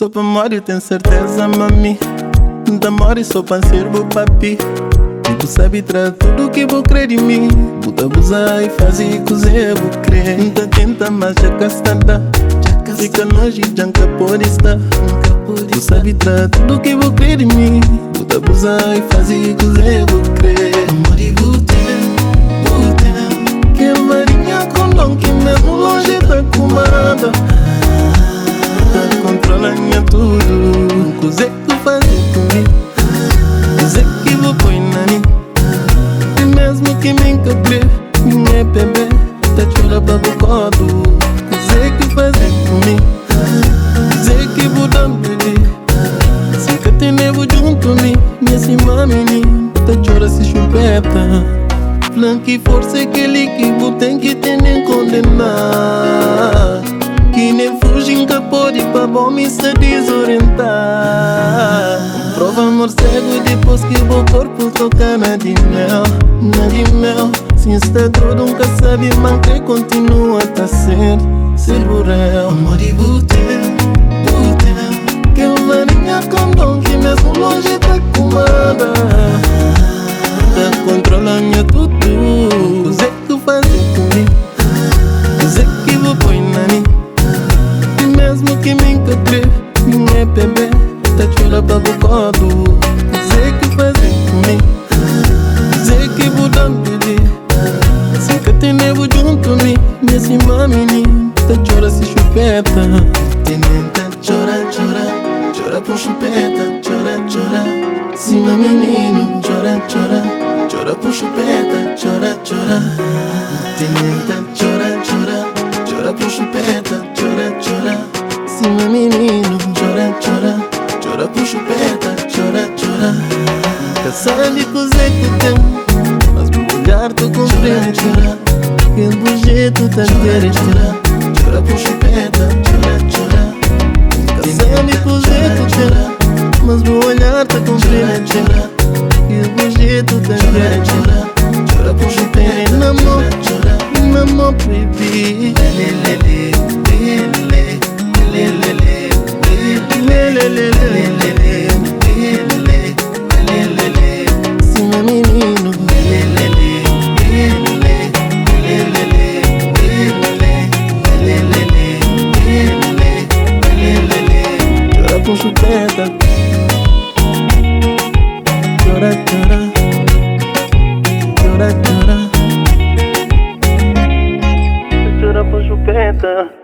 Só pra morrer, tenho certeza, mami. Demore só pra ser bo papi. E tu sabe tra tudo que vou crer em mim. Puta abusar e fazer cozer, vou crer. Nunca tenta, mas já castada. Fica longe, já nunca pode estar. Tu sabe tra tudo que vou crer em mim. Puta abusar e fazer cozer, vou crer. Amor e que varinha com dom que mesmo longe tá comanda. Tá controlando tudo. Cozer que tu faz comigo. Cozer que vou pôr na mim. E mesmo que me encabre, minha bebê tá chorando pra bocado. Cozer que faz comigo. Cozer que vou dar bebê. Se que te levo junto a mim, minha cima menina tá chorando se chupeta. Plan que força aquele que vou tem que ter nem condenar. Que nem fugir que pode pra bom me se desorientar. Prova amor cego depois que o corpo toca na de mel. Na de mel. Se está todo nunca sabe, mas que continua a ser burrel. Amor e butel. Que eu varinha com dom que mesmo longe tá comanda. Tá controlando tudo. Cozer que tu faz comigo. Cozer que vou pôr na mim. E mesmo que me encontre, minha bebê tá chorando pra bocado. Cozer que faz comigo. Cozer que vou dar bebê. Se que te levo junto a mim, minha cima menina tá chorando se chupeta. Tenenta chora, chora por chupeta. Chora, cima menino, chora. Chora por chupeta, chora. Tenenta chora por chupeta, chora. Cima menino, chora por chupeta, chora. Cansado cozer que tem, mas por olhar tu compreende. Que do jeito tá querendo chora por chupeta, chora. Cansado cozer que tem, mas por olhar tu compreende. Que do jeito tá querendo chora por chupeta, namor, baby. Cima menino. Chora por chupeta. Chora. Chora por chupeta.